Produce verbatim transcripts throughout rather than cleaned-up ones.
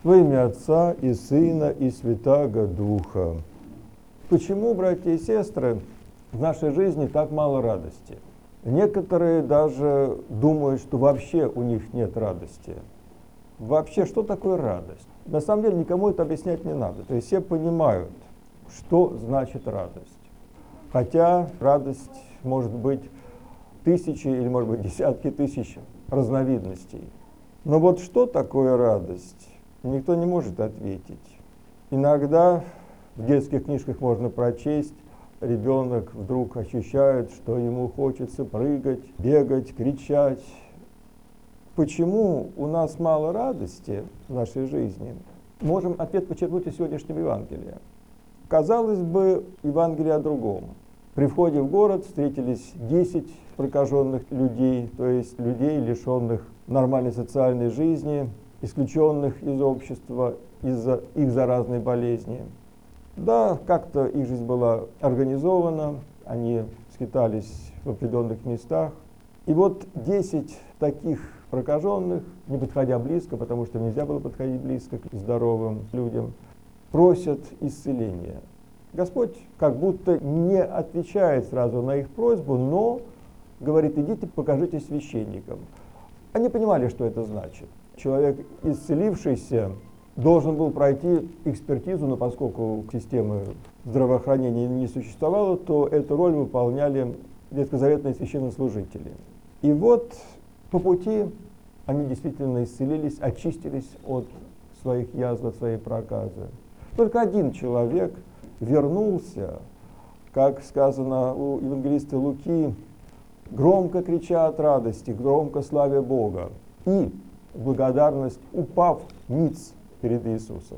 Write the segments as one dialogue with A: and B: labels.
A: Во имя Отца и Сына и Святаго Духа. Почему, братья и сестры, в нашей жизни так мало радости? Некоторые даже думают, что вообще у них нет радости. Вообще, что такое радость? На самом деле никому это объяснять не надо. То есть все понимают, что значит радость. Хотя радость может быть тысячи или, может быть, десятки тысяч разновидностей. Но вот что такое радость, никто не может ответить. Иногда в детских книжках можно прочесть, ребенок вдруг ощущает, что ему хочется прыгать, бегать, кричать. Почему у нас мало радости в нашей жизни? Можем ответ почерпнуть из сегодняшнего Евангелия. Казалось бы, Евангелие о другом. При входе в город встретились десять прокаженных людей, то есть людей, лишенных нормальной социальной жизни, исключенных из общества из-за их заразной болезни. Да, как-то их жизнь была организована, они скитались в определенных местах. И вот десять таких прокаженных, не подходя близко, потому что нельзя было подходить близко к здоровым людям, просят исцеления. Господь как будто не отвечает сразу на их просьбу, но говорит: идите, покажите священникам. Они понимали, что это значит. Человек, исцелившийся, должен был пройти экспертизу, но поскольку системы здравоохранения не существовало, то эту роль выполняли ветхозаветные священнослужители. И вот по пути они действительно исцелились, очистились от своих язв, от своей проказы. Только один человек вернулся, как сказано у евангелиста Луки, громко крича от радости, громко славя Бога, и в благодарность упав ниц перед Иисусом.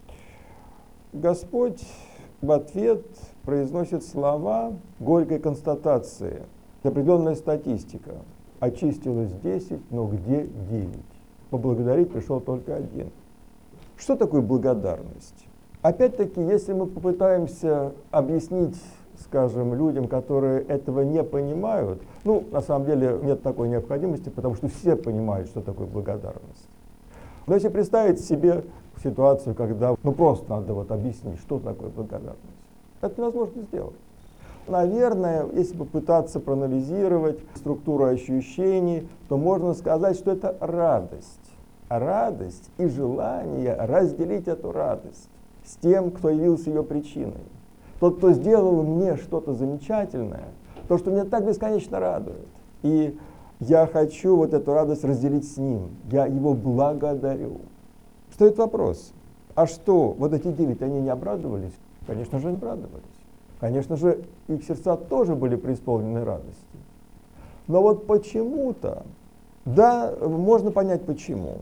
A: Господь в ответ произносит слова горькой констатации. Определенная статистика. Очистилось десять, но где девять? Поблагодарить пришел только один. Что такое благодарность? Опять-таки, если мы попытаемся объяснить, скажем, людям, которые этого не понимают, ну, на самом деле нет такой необходимости, потому что все понимают, что такое благодарность. Но если представить себе ситуацию, когда ну просто надо вот объяснить, что такое благодарность, это невозможно сделать. Наверное, если попытаться проанализировать структуру ощущений, то можно сказать, что это радость. Радость и желание разделить эту радость с тем, кто явился ее причиной. Тот, кто сделал мне что-то замечательное, то, что меня так бесконечно радует. И я хочу вот эту радость разделить с ним. Я его благодарю. Встает вопрос, а что, вот эти девять, они не обрадовались? Конечно же, не обрадовались. Конечно же, их сердца тоже были преисполнены радости. Но вот почему-то, да, можно понять почему.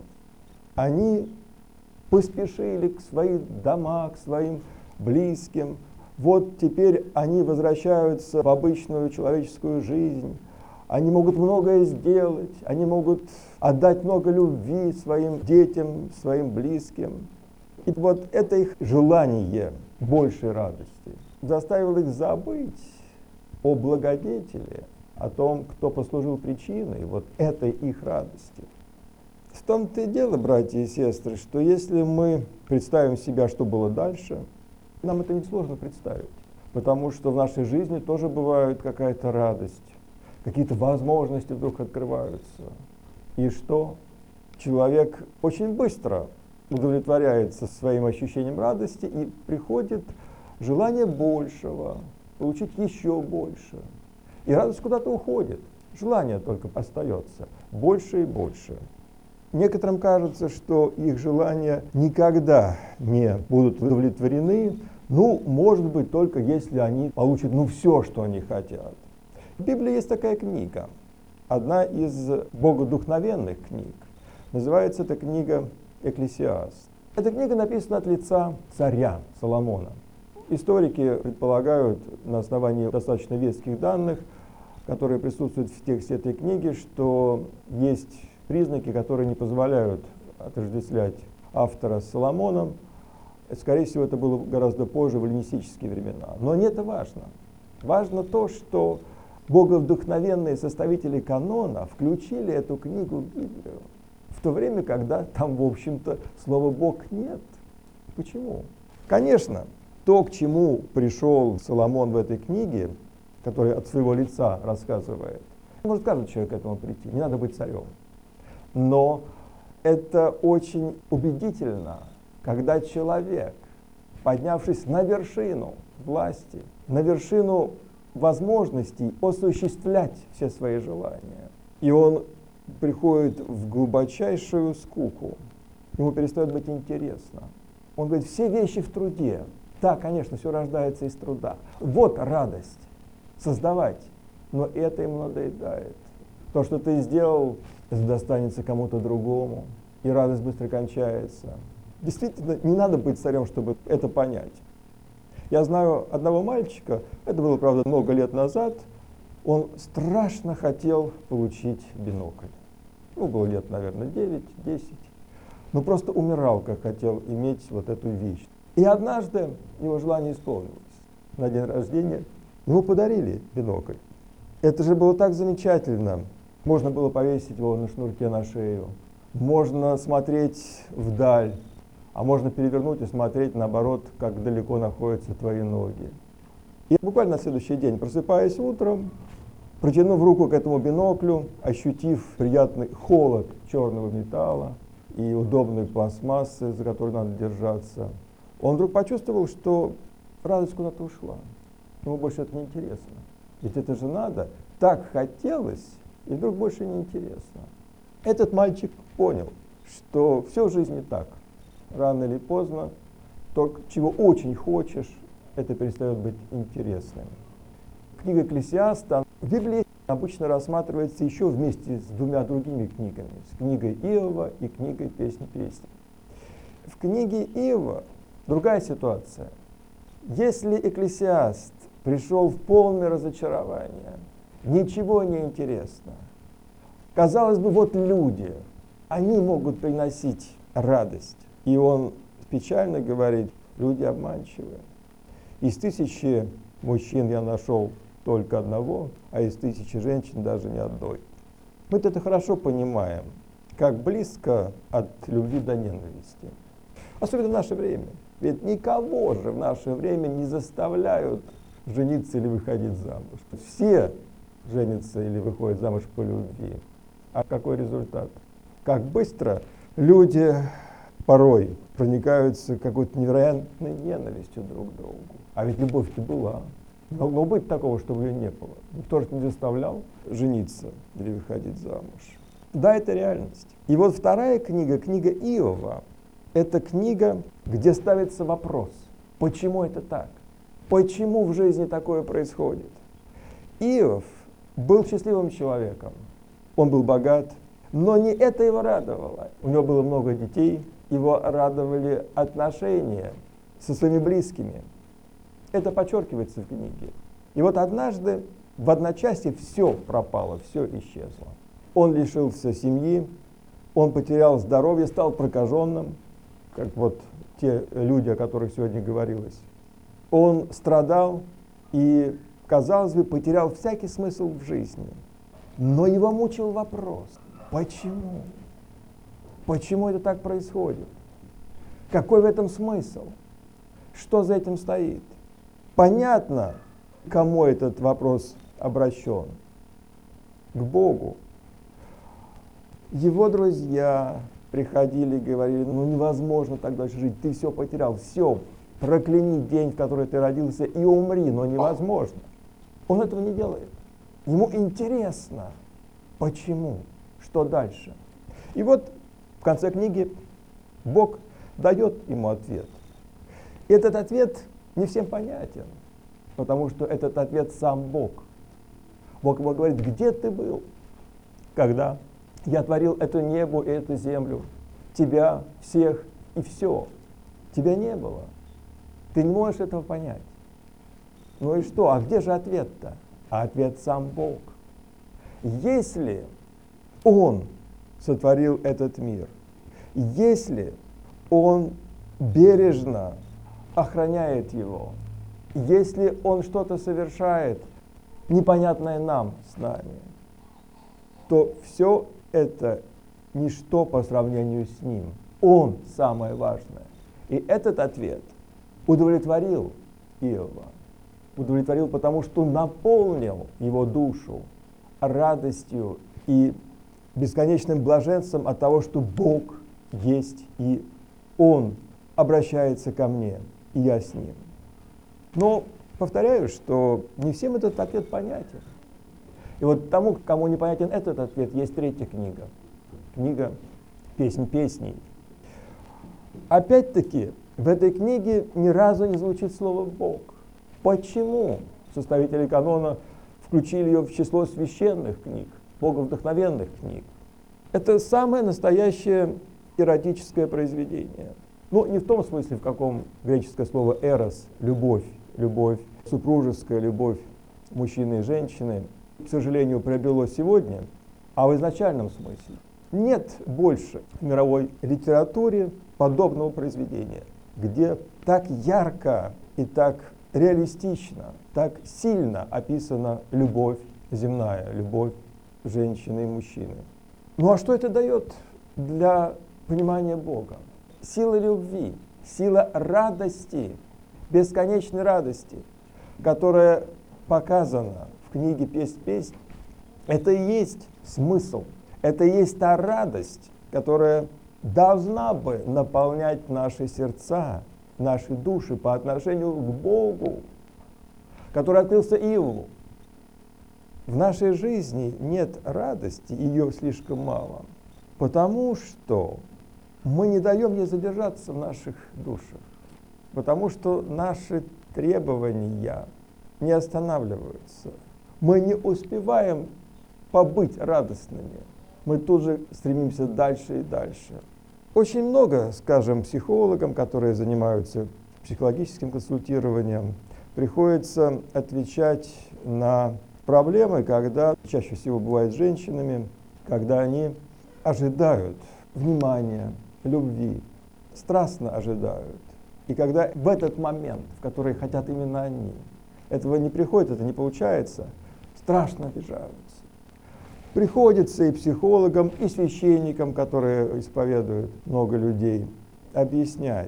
A: Они поспешили к своим домам, к своим близким. Вот теперь они возвращаются в обычную человеческую жизнь. Они могут многое сделать, они могут отдать много любви своим детям, своим близким. И вот это их желание большей радости заставило их забыть о благодетеле, о том, кто послужил причиной вот этой их радости. В том-то и дело, братья и сестры, что если мы представим себя, что было дальше, нам это несложно представить, потому что в нашей жизни тоже бывает какая-то радость, какие-то возможности вдруг открываются. И что? Человек очень быстро удовлетворяется своим ощущением радости, и приходит желание большего, получить еще больше. И радость куда-то уходит, желание только остается больше и больше. Некоторым кажется, что их желания никогда не будут удовлетворены, ну, может быть, только если они получат ну, все, что они хотят. В Библии есть такая книга, одна из богодухновенных книг. Называется эта книга «Экклесиаст». Эта книга написана от лица царя Соломона. Историки предполагают на основании достаточно веских данных, которые присутствуют в тексте этой книги, что есть признаки, которые не позволяют отождествлять автора с Соломоном. Скорее всего, это было гораздо позже, в эллинистические времена. Но не это важно. Важно то, что боговдохновенные составители канона включили эту книгу в Библию. в то время, когда там, в общем-то, слова «Бог» нет. Почему? Конечно, то, к чему пришел Соломон в этой книге, который от своего лица рассказывает, может каждый человек к этому прийти, не надо быть царем. Но это очень убедительно, когда человек, поднявшись на вершину власти, на вершину возможностей осуществлять все свои желания, и он приходит в глубочайшую скуку, ему перестает быть интересно. Он говорит, все вещи в труде. Да, конечно, все рождается из труда. Вот радость создавать, но это ему надоедает. То, что ты сделал, это достанется кому-то другому, и радость быстро кончается. Действительно, не надо быть царем, чтобы это понять. Я знаю одного мальчика, это было, правда, много лет назад, он страшно хотел получить бинокль. Ну, было лет, наверное, девять-десять. Но просто умирал, как хотел иметь вот эту вещь. И однажды его желание исполнилось. На день рождения ему подарили бинокль. Это же было так замечательно. Можно было повесить его на шнурке на шею. Можно смотреть вдаль. А можно перевернуть и смотреть, наоборот, как далеко находятся твои ноги. И буквально на следующий день, просыпаясь утром, протянув руку к этому биноклю, ощутив приятный холод черного металла и удобной пластмассы, за которую надо держаться, он вдруг почувствовал, что радость куда-то ушла. Ему больше это не интересно. Ведь это же надо. Так хотелось, и вдруг больше не интересно. Этот мальчик понял, что все в жизни так. Рано или поздно, то, чего очень хочешь, это перестает быть интересным. Книга Экклесиаста в Библии обычно рассматривается еще вместе с двумя другими книгами, с книгой Иова и книгой Песни песни. В книге Иова другая ситуация. Если Экклесиаст пришел в полное разочарование, ничего не интересно, казалось бы, вот люди, они могут приносить радость. И он печально говорит, люди обманчивы. Из тысячи мужчин я нашел только одного, а из тысячи женщин даже ни одной. Мы это хорошо понимаем, как близко от любви до ненависти. Особенно в наше время. Ведь никого же в наше время не заставляют жениться или выходить замуж. Все женятся или выходят замуж по любви. А какой результат? Как быстро люди порой проникаются какой-то невероятной ненавистью друг к другу. А ведь любовь-то была. Могло быть такого, чтобы ее не было. Никто же не заставлял жениться или выходить замуж. Да, это реальность. И вот вторая книга, книга Иова, это книга, где ставится вопрос, почему это так? Почему в жизни такое происходит? Иов был счастливым человеком. Он был богат, но не это его радовало. У него было много детей, его радовали отношения со своими близкими. Это подчеркивается в книге. И вот однажды в одночасье все пропало, все исчезло. Он лишился семьи, он потерял здоровье, стал прокаженным, как вот те люди, о которых сегодня говорилось. Он страдал и, казалось бы, потерял всякий смысл в жизни. Но его мучил вопрос, почему? Почему это так происходит? Какой в этом смысл? Что за этим стоит? Понятно, кому этот вопрос обращен. К Богу. Его друзья приходили и говорили, ну невозможно так дальше жить, ты все потерял, все, прокляни день, в который ты родился, и умри, но невозможно. Он этого не делает. Ему интересно, почему, что дальше. И вот в конце книги Бог дает ему ответ. И этот ответ не всем понятен, потому что этот ответ сам Бог. Бог ему говорит, где ты был, когда я творил это небо и эту землю, тебя, всех и все. Тебя не было. Ты не можешь этого понять. Ну и что? А где же ответ-то? А ответ сам Бог. Если Он сотворил этот мир, если Он бережно охраняет его, если Он что-то совершает, непонятное нам с нами, то все это ничто по сравнению с Ним. Он самое важное. И этот ответ удовлетворил Иова. Удовлетворил, потому что наполнил его душу радостью и бесконечным блаженством от того, что Бог есть, и Он обращается ко мне, и я с Ним. Но повторяю, что не всем этот ответ понятен. И вот тому, кому не понятен этот ответ, есть третья книга. Книга «Песнь песней». Опять-таки, в этой книге ни разу не звучит слово «Бог». Почему составители канона включили ее в число священных книг, боговдохновенных книг? Это самое настоящее эротическое произведение. Ну, не в том смысле, в каком греческое слово «эрос» — любовь, любовь, супружеская любовь мужчины и женщины, к сожалению, приобрело сегодня, а в изначальном смысле. Нет больше в мировой литературе подобного произведения, где так ярко и так реалистично, так сильно описана любовь земная, любовь женщины и мужчины. Ну а что это дает для понимания Бога? Сила любви, сила радости, бесконечной радости, которая показана в книге «Песнь песнь», это и есть смысл, это и есть та радость, которая должна бы наполнять наши сердца, наши души по отношению к Богу, который открылся Иову. В нашей жизни нет радости, ее слишком мало, потому что мы не даем ей задержаться в наших душах, потому что наши требования не останавливаются. Мы не успеваем побыть радостными, мы тут же стремимся дальше и дальше. Очень много, скажем, психологам, которые занимаются психологическим консультированием, приходится отвечать на проблемы, когда, чаще всего бывает с женщинами, когда они ожидают внимания, любви, страстно ожидают. И когда в этот момент, в который хотят именно они, этого не приходит, это не получается, страшно обижаются. Приходится и психологам, и священникам, которые исповедуют много людей, объяснять,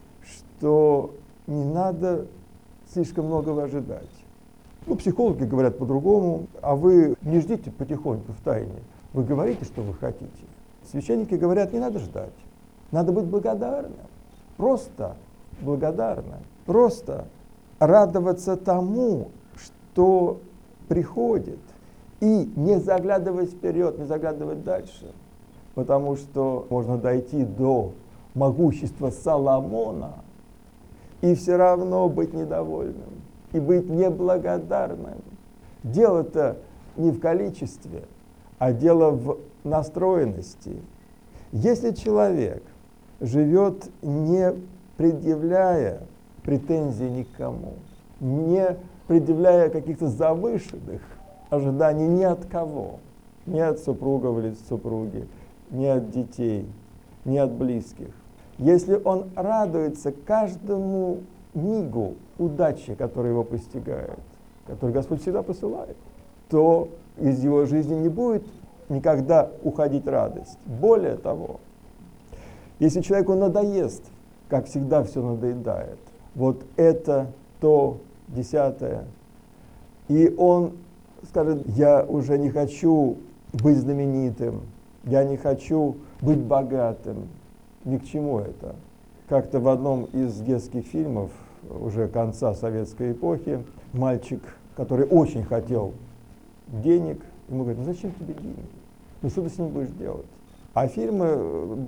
A: что не надо слишком многого ожидать. Ну, психологи говорят по-другому, а вы не ждите потихоньку в тайне. Вы говорите, что вы хотите. Священники говорят, не надо ждать. Надо быть благодарным. Просто благодарным. Просто радоваться тому, что приходит. И не заглядывать вперед, не заглядывать дальше. Потому что можно дойти до могущества Соломона и все равно быть недовольным. И быть неблагодарным. Дело-то не в количестве, а дело в настроенности. Если человек живет, не предъявляя претензий никому, не предъявляя каких-то завышенных ожиданий ни от кого, ни от супругов или супруги, ни от детей, ни от близких, если он радуется каждому мигу удачи, которая его постигает, который Господь всегда посылает, то из его жизни не будет никогда уходить радость. Более того, если человеку надоест, как всегда все надоедает, вот это, то, десятое, и он скажет, я уже не хочу быть знаменитым, я не хочу быть богатым, ни к чему это. Как-то в одном из детских фильмов уже конца советской эпохи мальчик, который очень хотел денег, ему говорят, ну зачем тебе деньги? Ну что ты с ним будешь делать? А фильмы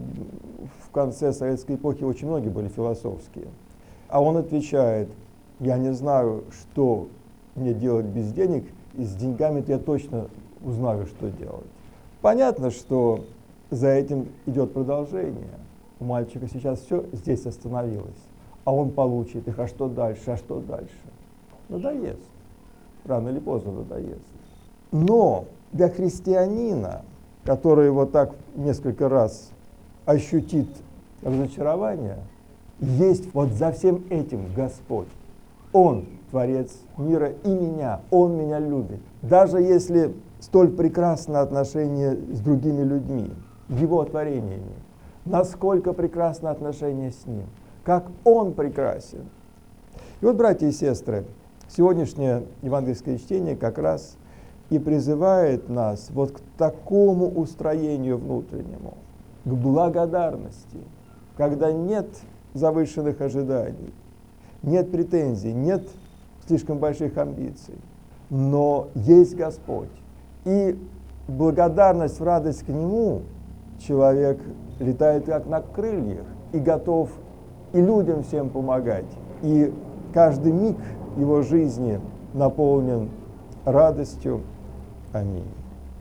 A: в конце советской эпохи очень многие были философские. А он отвечает, я не знаю, что мне делать без денег, и с деньгами-то я точно узнаю, что делать. Понятно, что за этим идет продолжение. У мальчика сейчас все здесь остановилось, а он получит их, а что дальше, а что дальше? Надоест. Рано или поздно надоест. Но для христианина, который вот так несколько раз ощутит разочарование, есть вот за всем этим Господь. Он Творец мира и меня, Он меня любит. Даже если столь прекрасно отношения с другими людьми, Его творениями. Насколько прекрасно отношение с Ним. Как Он прекрасен. И вот, братья и сестры, сегодняшнее евангельское чтение как раз и призывает нас вот к такому устроению внутреннему, к благодарности, когда нет завышенных ожиданий, нет претензий, нет слишком больших амбиций, но есть Господь. И благодарность в радость к Нему человек летает как на крыльях и готов и людям всем помогать. И каждый миг его жизни наполнен радостью. Аминь.